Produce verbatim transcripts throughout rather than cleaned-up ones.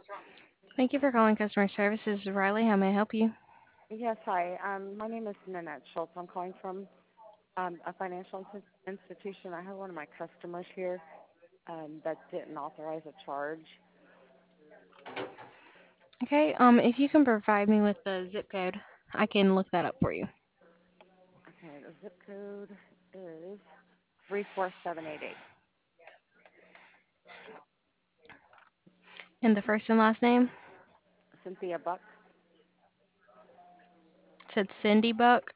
Thank you for calling customer service. This is Riley. How may I help you? Yes, hi. Um, my name is Nanette Schultz. I'm calling from um, a financial insti- institution. I have one of my customers here um, that didn't authorize a charge. Okay, um, if you can provide me with the zip code, I can look that up for you. Okay, the zip code is three four seven eight eight. And the first and last name? Cynthia Buck. It said Cindy Buck.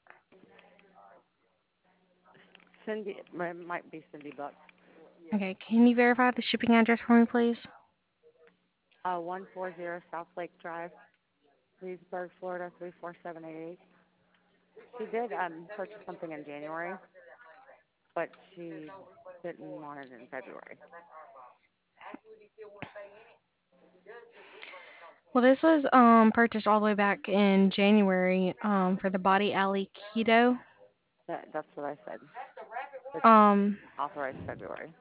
Cindy, it might be Cindy Buck. Okay, can you verify the shipping address for me, please? Uh, one four zero South Lake Drive, Leesburg, Florida three four seven eight eight. She did um, purchase something in January, but she didn't want it in February. Well, this was um purchased all the way back in January um for the Body Alley Keto. That, that's what I said. But she Um, authorized February.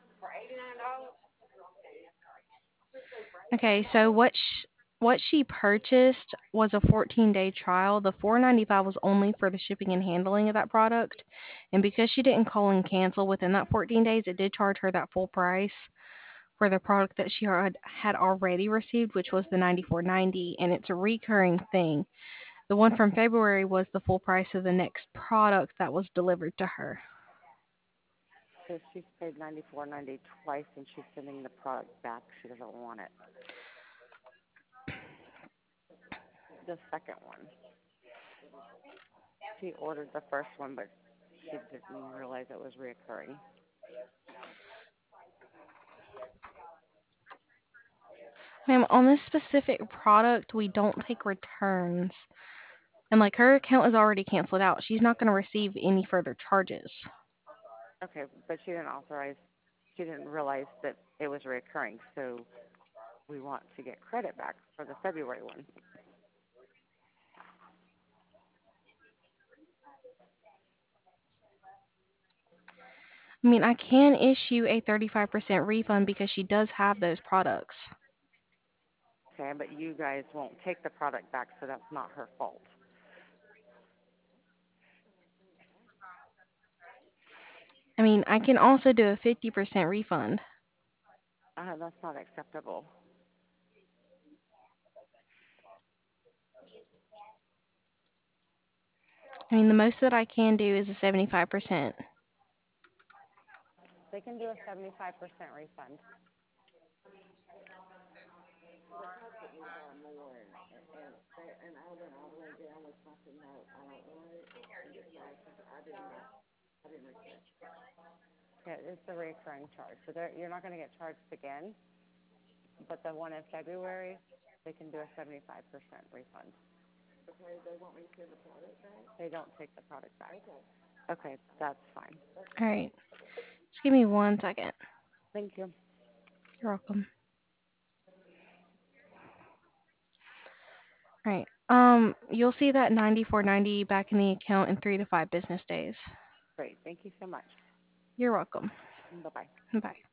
okay, so what sh what she purchased was a fourteen-day trial. The four ninety-five was only for the shipping and handling of that product. And because she didn't call and cancel within that fourteen days, it did charge her that full price for the product that she had had already received, which was the ninety-four ninety, and it's a recurring thing. The one from February was the full price of the next product that was delivered to her. So she's paid ninety four ninety twice, and she's sending the product back. She doesn't want it. The second one, she ordered the first one, but she didn't realize it was reoccurring. Ma'am, on this specific product, we don't take returns. And like her account is already canceled out. She's not going to receive any further charges. Okay, but she didn't authorize. She didn't realize that it was reoccurring. So we want to get credit back for the February one. I mean, I can issue a thirty-five percent refund because she does have those products. Okay, but you guys won't take the product back, so that's not her fault. I mean, I can also do a fifty percent refund. Uh, that's not acceptable. I mean, the most that I can do is a seventy-five percent. They can do a seventy-five percent refund. Yeah, it's a recurring charge. So you're not going to get charged again, but the one in February, they can do a seventy-five percent refund. They don't take the product back. Okay, that's fine. All right. Just give me one second. Thank you. You're welcome. All right. Um, you'll see that ninety-four ninety back in the account in three to five business days. Great. Thank you so much. You're welcome. Bye-bye. Bye.